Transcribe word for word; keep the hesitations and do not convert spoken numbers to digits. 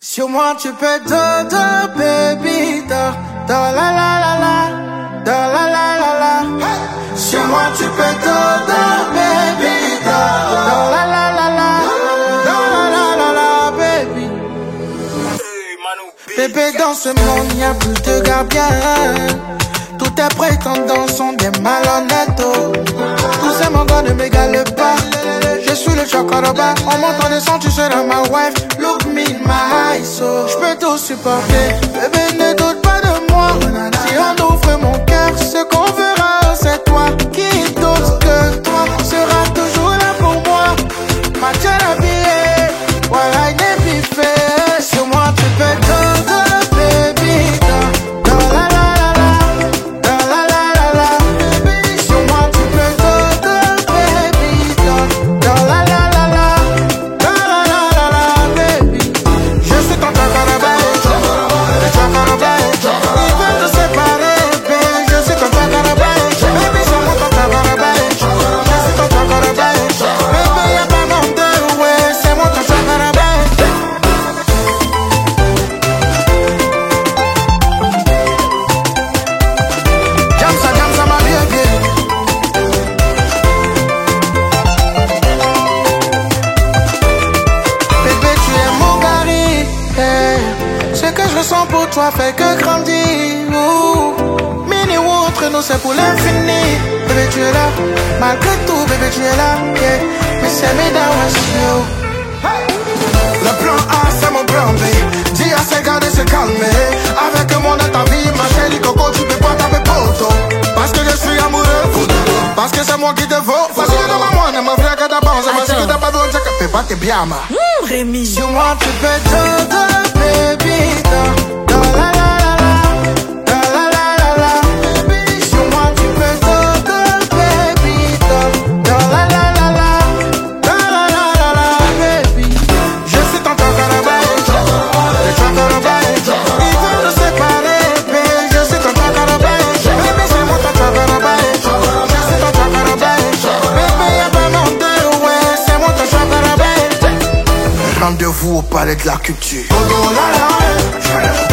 Sur moi tu peux do do baby do do la la la la do la la la la. Sur moi tu peux do do baby do do la la la la do la la la la baby. Bébé, dans ce monde y a plus de gardiens. Tous tes prétendants sont des malhonnêtes. Tous ces mandats ne m'égalent pas. Je suis le chocoroba. En montant des sons tu seras ma wife. Look me in my eyes, so je peux tout supporter. Bébé, ne doute pas de moi. Si on ouvre mon cœur, ce qu'on verra c'est toi. Qui d'autre que toi sera toujours là pour moi. Ma tête habillée, voilà une épifée. Sur moi tu peux tout, tout, baby, tout, tout, la la la la, tout, la la la la. Sur moi tu peux tout, tout, baby, tout, tout, la la la la, tout, la la la la, baby. Je suis ton chocorobé, le chocorobé. Ils veulent te séparer, baby. Je suis ton chocorobé, baby, c'est moi ton chocorobé. Je suis ton chocorobé, baby, y'a pas mon deux, ouais, c'est moi ton chocorobé. Jamsa, jamsa, ma baby. Bébé, tu es mon gari. Hey. Ce que je ressens pour toi fait que grandir. Ouh. Mini ou entre nous, c'est pour l'infini. Bébé, tu es là. Malgré tout, bébé, tu es là. Yeah. Mais c'est mes dawas, le plan A, c'est mon plan B. Dis à ces gars de se calmer. Avec moi dans ta vie, ma chérie Coco, tu peux pas taper poteau. Parce que je suis amoureux, parce que c'est moi qui te vaux. Parce que dans ma moine, ma vraie que t'as pensé. Parce que t'as pas besoin de fais pas tes bien, ma. Mmh, Rémi. Sur moi, tu peux tout, tout, baby, tout, tout, la la la la, tout, la la la la. Sur moi, tu peux tout, tout, baby, tout, tout, la la la la, tout, la la la la, baby. Je suis ton chocorobé, le chocorobé. Ils veulent te séparer, baby. Je suis ton chocorobé, baby, c'est moi ton chocorobé. Je suis ton chocorobé, baby, y'a pas mon deux, ouais, c'est moi ton chocorobé. Rendez-vous au palais de la culture. Oh, oh, là, là,